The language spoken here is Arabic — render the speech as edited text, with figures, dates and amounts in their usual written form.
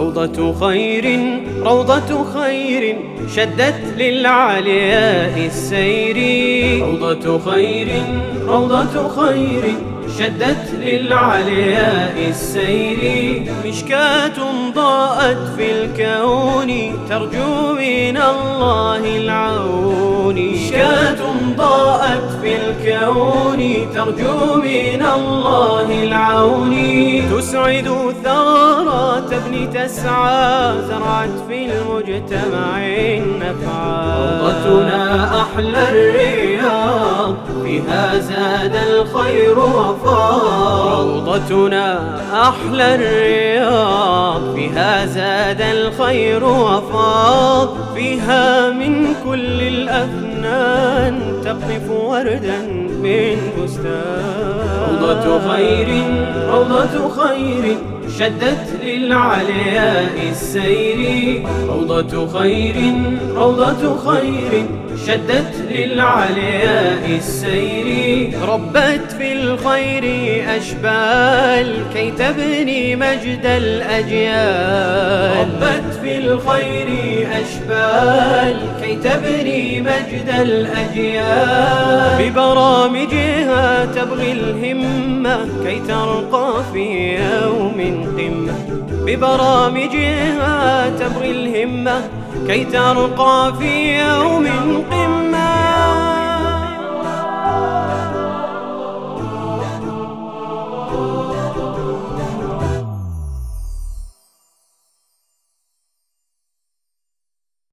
روضة خير روضة خير شدت للعلياء السير. روضة خير روضة خير شدت للعلياء السير. مشكاة ضاءت في الكون ترجو من الله العون. مشكاة ضاءت في الكون ترجو من الله العون. تسعد ثغرات ابن تسعى زرعت في المجتمع النفعا. روضتنا أحلى الرياض فيها زاد الخير وفاض. روضتنا أحلى الرياض فيها زاد الخير وفاض. فيها من كل الأفنان تقطف وردا من بستان. روضة خير روضة خير شدت للعلياء السير. روضة خير روضة خير شدت للعلياء السير. ربت في الخير أشبال كي تبني مجد الأجيال. ربت في الخير أشبال كي تبني مجد الأجيال. ببرامجها تبغي الهمة كي ترقى في يوم قمة. ببرامجها تبغي الهمة كي ترقى في يوم قمة.